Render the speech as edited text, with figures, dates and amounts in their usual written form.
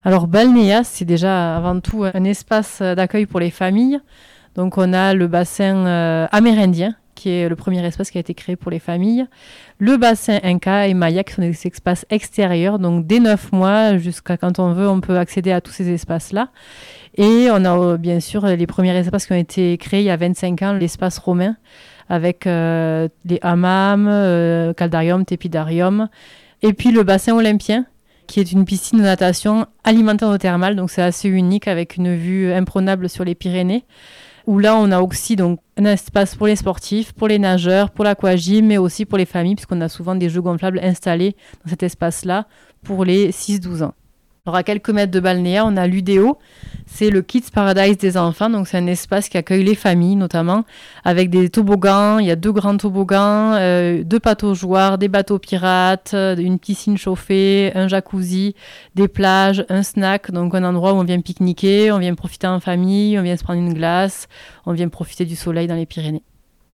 Alors Balnéa, c'est déjà avant tout un espace d'accueil pour les familles. Donc on a le bassin amérindien, qui est le premier espace qui a été créé pour les familles. Le bassin Inca et Maya, qui sont des espaces extérieurs. Donc dès 9 mois, jusqu'à quand on veut, on peut accéder à tous ces espaces-là. Et on a bien sûr les premiers espaces qui ont été créés il y a 25 ans, l'espace romain, avec les hammams, caldarium, tépidarium. Et puis le bassin olympien, qui est une piscine de natation alimentaire au thermal. Donc c'est assez unique avec une vue imprenable sur les Pyrénées. Où là, on a aussi donc, un espace pour les sportifs, pour les nageurs, pour l'aquagym, mais aussi pour les familles, puisqu'on a souvent des jeux gonflables installés dans cet espace-là pour les 6-12 ans. Alors à quelques mètres de Balnéa, on a l'UDO, c'est le Kids Paradise des enfants, donc c'est un espace qui accueille les familles notamment, avec des toboggans, il y a 2 grands toboggans, 2 pataugeoires, des bateaux pirates, une piscine chauffée, un jacuzzi, des plages, un snack, donc un endroit où on vient pique-niquer, on vient profiter en famille, on vient se prendre une glace, on vient profiter du soleil dans les Pyrénées.